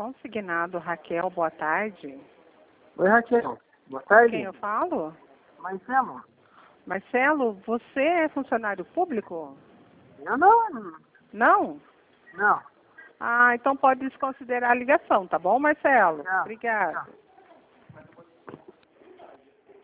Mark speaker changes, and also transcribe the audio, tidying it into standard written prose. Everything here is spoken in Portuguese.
Speaker 1: Consignado Raquel, boa tarde.
Speaker 2: Oi, Raquel. Boa tarde.
Speaker 1: Quem eu falo?
Speaker 2: Marcelo.
Speaker 1: Marcelo, você é funcionário público?
Speaker 2: Não.
Speaker 1: Não?
Speaker 2: Não.
Speaker 1: Ah, então pode desconsiderar a ligação, tá bom, Marcelo?
Speaker 2: Tchau.
Speaker 1: Obrigada.
Speaker 2: Tchau.